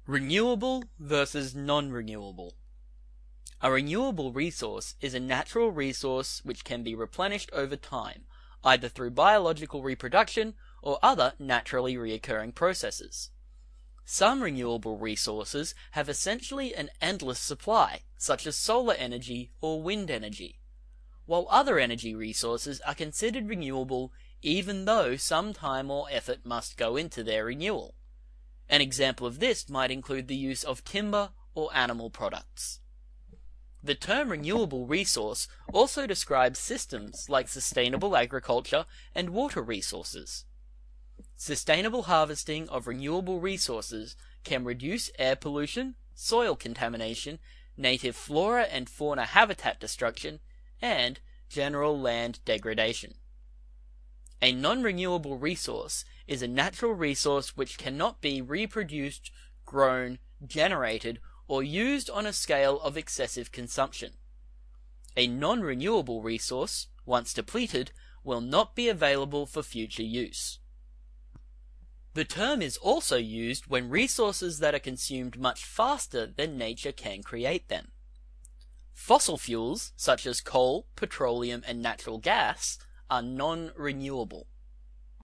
Renewable versus non-renewable. A renewable resource is a natural resource which can be replenished over time, either through biological reproduction or other naturally reoccurring processes. Some renewable resources have essentially an endless supply, such as solar energy or wind energy, while other energy resources are considered renewable even though some time or effort must go into their renewal. An example of this might include the use of timber or animal products. The term renewable resource also describes systems like sustainable agriculture and water resources. Sustainable harvesting of renewable resources can reduce air pollution, soil contamination, native flora and fauna habitat destruction, and general land degradation. A non-renewable resource is a natural resource which cannot be reproduced, grown, generated, or used on a scale of excessive consumption. A non-renewable resource, once depleted, will not be available for future use. The term is also used when resources that are consumed much faster than nature can create them. Fossil fuels, such as coal, petroleum, and natural gas, are non-renewable.